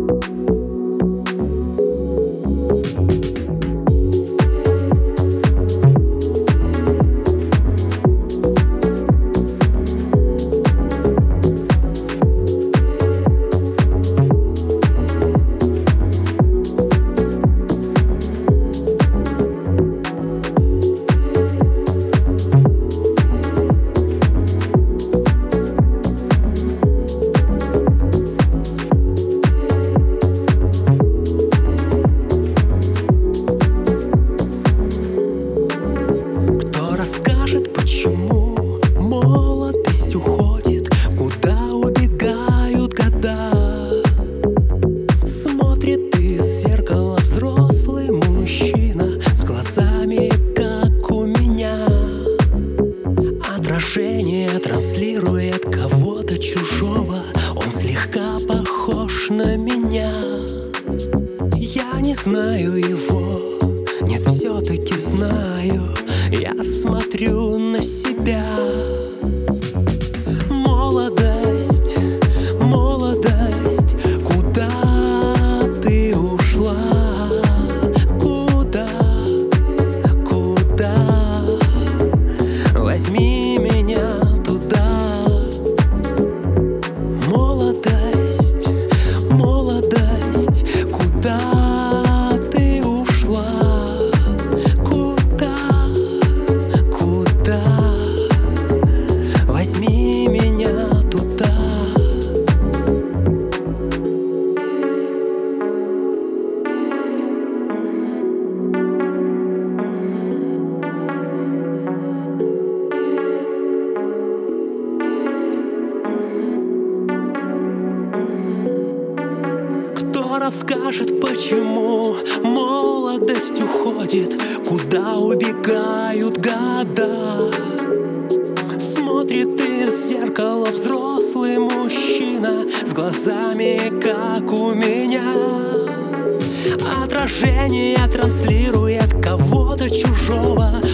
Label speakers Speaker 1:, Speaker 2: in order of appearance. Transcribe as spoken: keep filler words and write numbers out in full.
Speaker 1: Почему молодость уходит, куда убегают года? Смотрит из зеркала взрослый мужчина с глазами, как у меня. Отражение транслирует кого-то чужого, он слегка похож на меня. Я не знаю его, нет, все-таки знаю. Я смотрю на себя. Молодость, молодость, куда ты ушла? Куда, куда? Возьми меня туда. Молодость, молодость, куда ты ушла? Возьми меня туда. Кто расскажет, почему молодость уходит, куда убегают года? Смотрит из зеркала взрослый мужчина с глазами, как у меня. Отражение транслирует кого-то чужого,